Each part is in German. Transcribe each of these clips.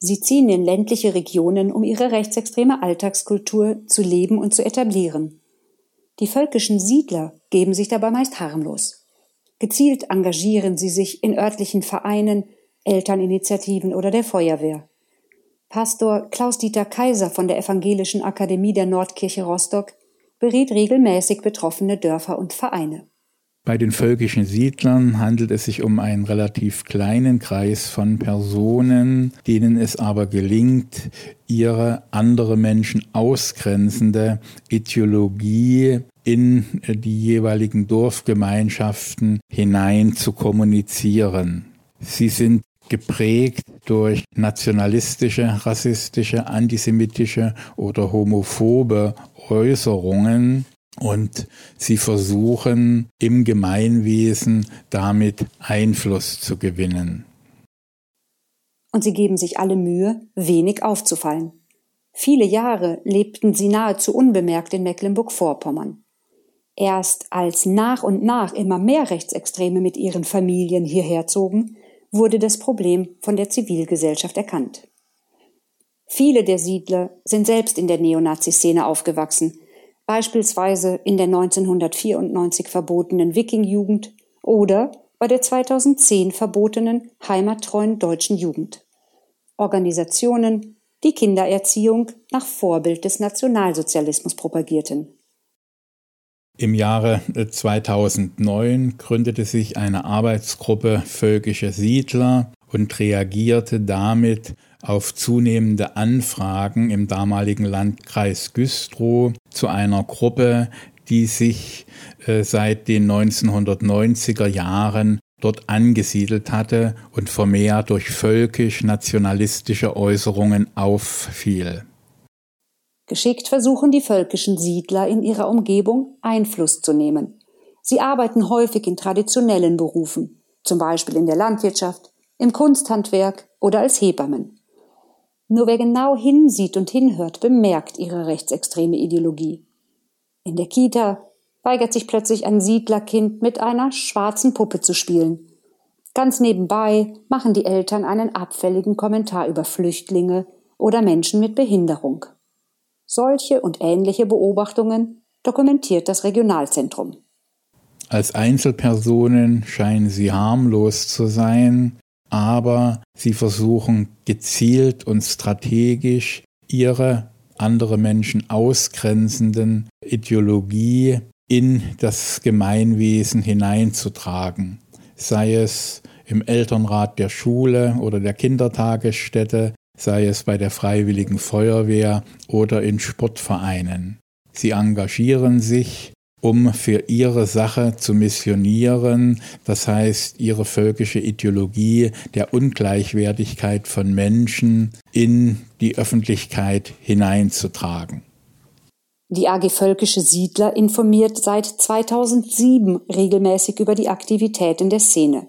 Sie ziehen in ländliche Regionen, um ihre rechtsextreme Alltagskultur zu leben und zu etablieren. Die völkischen Siedler geben sich dabei meist harmlos. Gezielt engagieren sie sich in örtlichen Vereinen, Elterninitiativen oder der Feuerwehr. Pastor Klaus-Dieter Kaiser von der Evangelischen Akademie der Nordkirche Rostock berät regelmäßig betroffene Dörfer und Vereine. Bei den völkischen Siedlern handelt es sich um einen relativ kleinen Kreis von Personen, denen es aber gelingt, ihre andere Menschen ausgrenzende Ideologie in die jeweiligen Dorfgemeinschaften hinein zu kommunizieren. Sie sind geprägt durch nationalistische, rassistische, antisemitische oder homophobe Äußerungen. Und sie versuchen im Gemeinwesen damit Einfluss zu gewinnen. Und sie geben sich alle Mühe, wenig aufzufallen. Viele Jahre lebten sie nahezu unbemerkt in Mecklenburg-Vorpommern. Erst als nach und nach immer mehr Rechtsextreme mit ihren Familien hierher zogen, wurde das Problem von der Zivilgesellschaft erkannt. Viele der Siedler sind selbst in der Neonazi-Szene aufgewachsen, beispielsweise in der 1994 verbotenen Wiking-Jugend oder bei der 2010 verbotenen heimattreuen deutschen Jugend. Organisationen, die Kindererziehung nach Vorbild des Nationalsozialismus propagierten. Im Jahre 2009 gründete sich eine Arbeitsgruppe völkischer Siedler und reagierte damit auf zunehmende Anfragen im damaligen Landkreis Güstrow zu einer Gruppe, die sich seit den 1990er Jahren dort angesiedelt hatte und vermehrt durch völkisch-nationalistische Äußerungen auffiel. Geschickt versuchen die völkischen Siedler in ihrer Umgebung Einfluss zu nehmen. Sie arbeiten häufig in traditionellen Berufen, zum Beispiel in der Landwirtschaft, im Kunsthandwerk oder als Hebammen. Nur wer genau hinsieht und hinhört, bemerkt ihre rechtsextreme Ideologie. In der Kita weigert sich plötzlich ein Siedlerkind mit einer schwarzen Puppe zu spielen. Ganz nebenbei machen die Eltern einen abfälligen Kommentar über Flüchtlinge oder Menschen mit Behinderung. Solche und ähnliche Beobachtungen dokumentiert das Regionalzentrum. Als Einzelpersonen scheinen sie harmlos zu sein, aber sie versuchen gezielt und strategisch ihre andere Menschen ausgrenzenden Ideologie in das Gemeinwesen hineinzutragen, sei es im Elternrat der Schule oder der Kindertagesstätte, sei es bei der Freiwilligen Feuerwehr oder in Sportvereinen. Sie engagieren sich, um für ihre Sache zu missionieren, das heißt, ihre völkische Ideologie der Ungleichwertigkeit von Menschen in die Öffentlichkeit hineinzutragen. Die AG Völkische Siedler informiert seit 2007 regelmäßig über die Aktivitäten der Szene.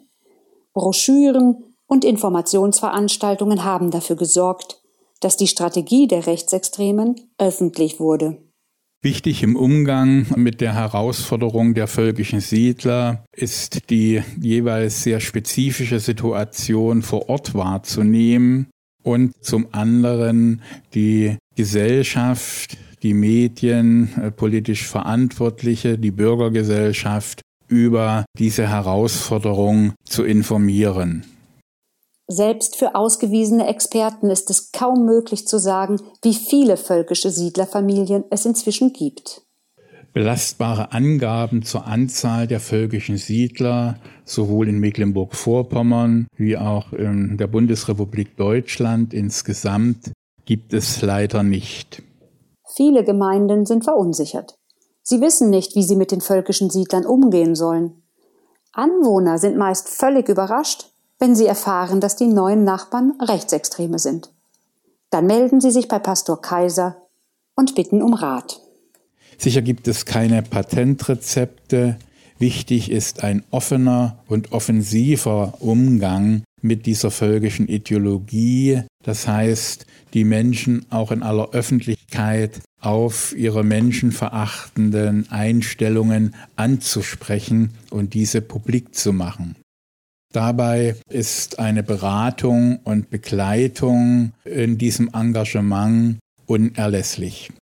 Broschüren und Informationsveranstaltungen haben dafür gesorgt, dass die Strategie der Rechtsextremen öffentlich wurde. Wichtig im Umgang mit der Herausforderung der völkischen Siedler ist die jeweils sehr spezifische Situation vor Ort wahrzunehmen und zum anderen die Gesellschaft, die Medien, politisch Verantwortliche, die Bürgergesellschaft über diese Herausforderung zu informieren. Selbst für ausgewiesene Experten ist es kaum möglich zu sagen, wie viele völkische Siedlerfamilien es inzwischen gibt. Belastbare Angaben zur Anzahl der völkischen Siedler, sowohl in Mecklenburg-Vorpommern wie auch in der Bundesrepublik Deutschland insgesamt, gibt es leider nicht. Viele Gemeinden sind verunsichert. Sie wissen nicht, wie sie mit den völkischen Siedlern umgehen sollen. Anwohner sind meist völlig überrascht, wenn sie erfahren, dass die neuen Nachbarn Rechtsextreme sind. Dann melden sie sich bei Pastor Kaiser und bitten um Rat. Sicher gibt es keine Patentrezepte. Wichtig ist ein offener und offensiver Umgang mit dieser völkischen Ideologie. Das heißt, die Menschen auch in aller Öffentlichkeit auf ihre menschenverachtenden Einstellungen anzusprechen und diese publik zu machen. Dabei ist eine Beratung und Begleitung in diesem Engagement unerlässlich.